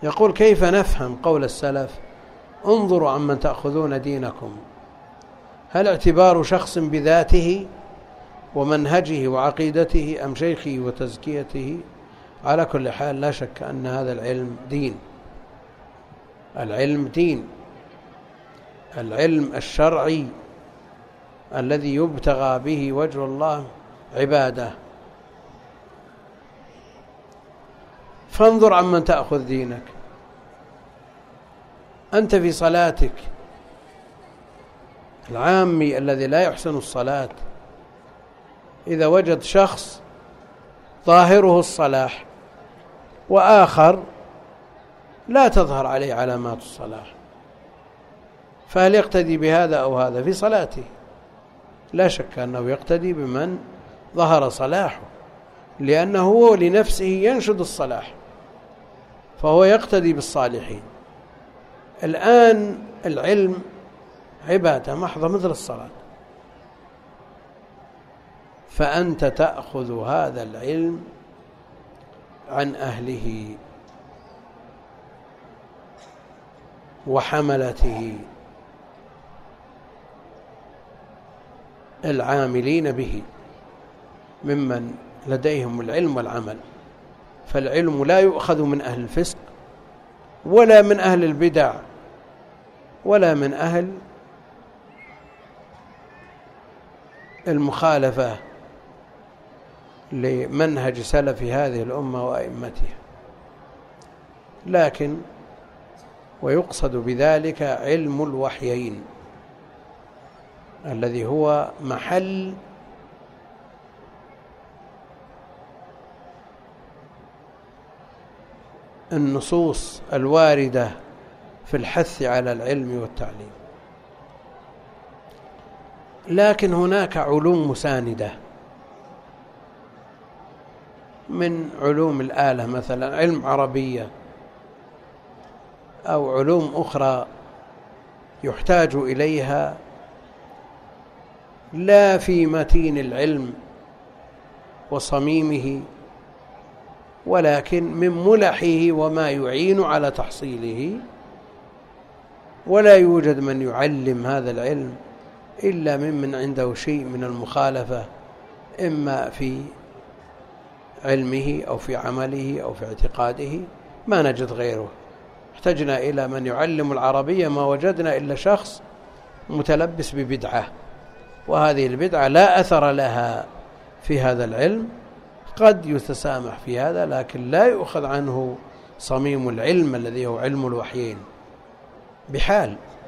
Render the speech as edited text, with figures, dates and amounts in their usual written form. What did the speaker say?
يقول: كيف نفهم قول السلف: انظروا عمن تأخذون دينكم؟ هل اعتبار شخص بذاته ومنهجه وعقيدته أم شيخه وتزكيته؟ على كل حال لا شك أن هذا العلم دين. العلم دين، العلم الشرعي الذي يبتغى به وجه الله عبادة. فانظر عمن تأخذ دينك. أنت في صلاتك، العامي الذي لا يحسن الصلاة إذا وجد شخص ظاهره الصلاح وآخر لا تظهر عليه علامات الصلاح، فهل يقتدي بهذا أو هذا في صلاته؟ لا شك أنه يقتدي بمن ظهر صلاحه، لأنه هو لنفسه ينشد الصلاح، فهو يقتدي بالصالحين. الآن العلم عبادة محضة مثل الصلاة، فأنت تأخذ هذا العلم عن أهله وحملته العاملين به ممن لديهم العلم والعمل. فالعلم لا يؤخذ من أهل الفسق ولا من أهل البدع ولا من أهل المخالفة لمنهج سلف هذه الأمة وأئمتها، لكن ويقصد بذلك علم الوحيين الذي هو محل النصوص الواردة في الحث على العلم والتعليم. لكن هناك علوم مساندة من علوم الآلة، مثلا علم عربية أو علوم أخرى يحتاج إليها لا في متين العلم وصميمه، ولكن من ملحه وما يعين على تحصيله، ولا يوجد من يعلم هذا العلم إلا ممن عنده شيء من المخالفة، إما في علمه أو في عمله أو في اعتقاده. ما نجد غيره. احتجنا إلى من يعلم العربية ما وجدنا إلا شخص متلبس ببدعة، وهذه البدعة لا أثر لها في هذا العلم. قد يتسامح في هذا، لكن لا يؤخذ عنه صميم العلم الذي هو علم الوحيين بحال.